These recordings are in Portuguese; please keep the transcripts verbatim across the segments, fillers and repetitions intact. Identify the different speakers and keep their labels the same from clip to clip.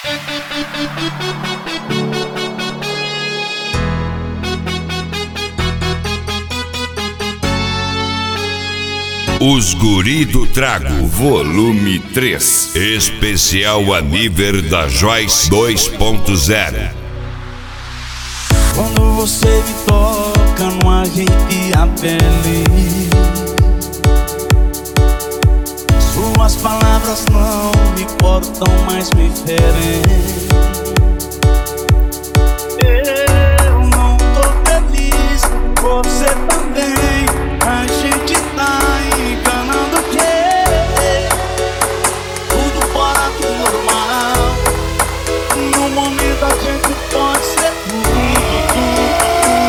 Speaker 1: Os Guri do Trago, volume três, especial a nível da Joyce dois ponto zero.
Speaker 2: Quando você me toca, não arrepia a pele. Suas palavras não me cortam, mas me ferem. Eu não tô feliz, você também. A gente tá enganando o quê? Tudo fora do normal. No momento a gente pode ser tudo, tudo,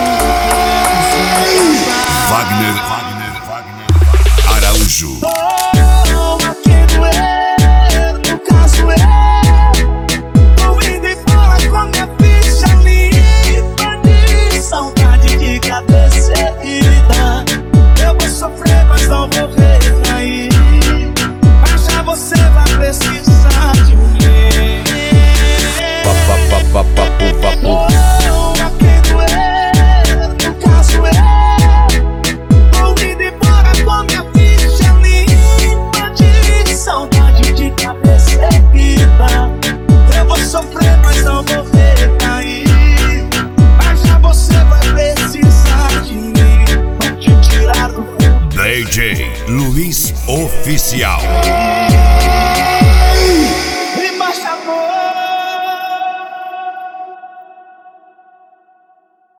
Speaker 2: tudo.
Speaker 1: Wagner, Wagner, Wagner Araújo.
Speaker 2: Toma quem doer, no caso eu tô indo embora com minha ficha limpa de saudade de cabeça erguida. Eu vou sofrer, mas não vou recair. Mas já você vai precisar de mim. Toma quem doer, no caso eu tô indo embora com minha ficha limpa de saudade de cabeça erguida. Eu vou sofrer, mas não vou recair. Mas já você vai precisar de mim pra te tirar do
Speaker 1: D J Luiz Oficial.